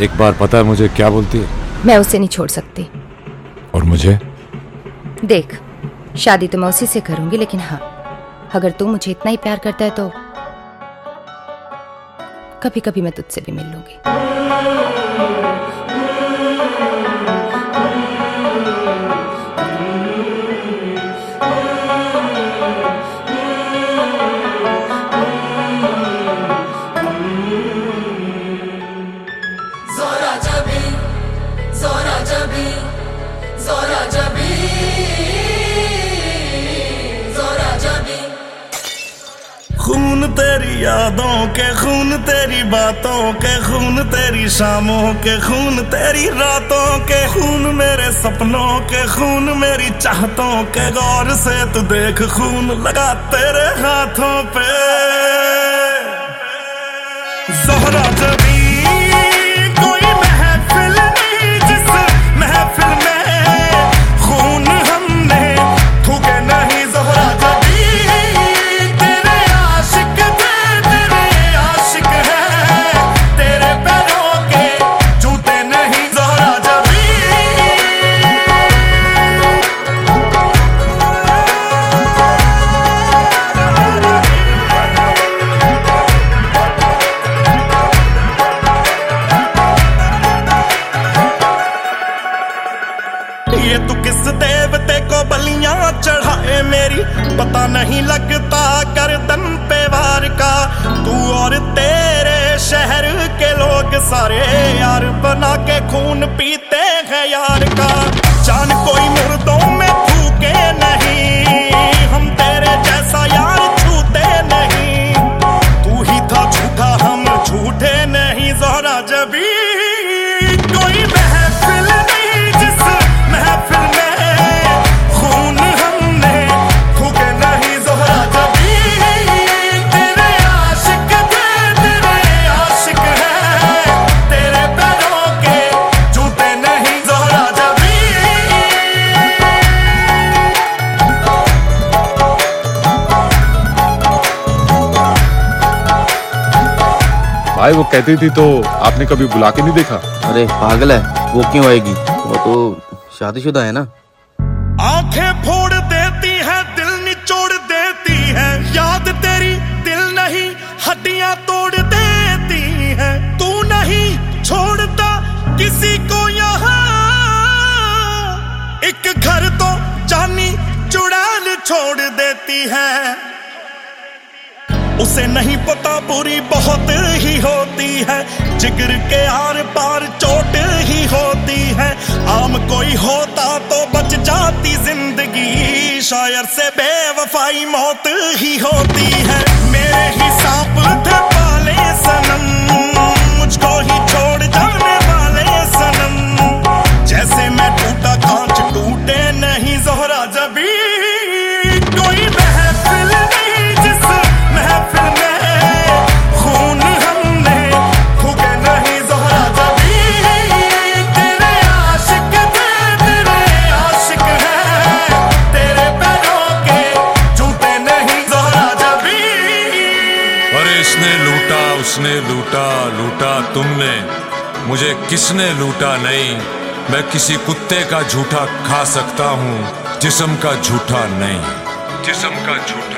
एक बार पता है मुझे क्या बोलती है? मैं उसे नहीं छोड़ सकती। और मुझे? देख, शादी तो मैं उसी से करूंगी, लेकिन हाँ, अगर तू मुझे इतना ही प्यार करता है तो कभी कभी मैं तुझसे भी मिल लूंगी। खून तेरी यादों के, खून तेरी बातों के, खून तेरी शामों के, खून तेरी रातों के, खून मेरे सपनों के, खून मेरी चाहतों के। गौर से तू देख, खून लगा तेरे हाथों पे। ज़ोहरा जबी कोई महफिल नहीं जिस महफिल में खून हमने थूके नहीं। ज़ोहरा जबी तेरे आशिक थे, तेरे आशिक हैं, तेरे पैरों के जूते नहीं। ज़ोहरा जबी ये तू किस देवते को बलियां चढ़ाए मेरी, पता नहीं लगता गर्दन पे वार का। तू और तेरे शहर के लोग सारे यार बना के खून पीते हैं यार का। जान कोई मुर्दों में फूके नहीं, हम तेरे जैसा यार छूते नहीं। तू ही था झूठा, हम झूठे नहीं। ज़ोहरा जबी कोई महफिल नहीं जिस महफिल में खून हमने थूके नहीं। ज़ोहरा जबी तेरे आशिक थे, तेरे आशिक हैं, तेरे पैरों के जूते नहीं। ज़ोहरा जबी भाई वो कहती थी तो आपने कभी बुला के नहीं देखा? अरे पागल है, वो क्यों आएगी? वो तो शादीशुदा है ना। आंखें फोड़ देती है, दिल निचोड़ देती है। याद तेरी दिल नहीं हड्डियां तोड़ देती है। तू नहीं छोड़ता किसी को यहाँ, एक घर तो जानी चुड़ैल छोड़ देती है। उसे नहीं पता बुरी बहुत ही होती है, जिगर के आर पार चोट ही होती है। आम कोई होता तो बच जाती जिंदगी, शायर से बेवफाई मौत ही होती है। मेरे ही सांप थे पाले सनम, मुझको ही छोड़ जाने वाले सनम। जैसे मैं टूटा कांच टूटे नहीं। ज़ोहरा जबी कोई महफिल नहीं जिस महफिल में खून हमने थूके नहीं। ज़ोहरा जबी तेरे आशिक थे, तेरे आशिक हैं, तेरे पैरों के जूते नहीं। ज़ोहरा जबी अरे इसने लूटा, उसने लूटा, लूटा तुमने, मुझे किसने लूटा नहीं। मैं किसी कुत्ते का झूठा खा सकता हूँ, जिस्म का झूठा नहीं, जिस्म का झूठा।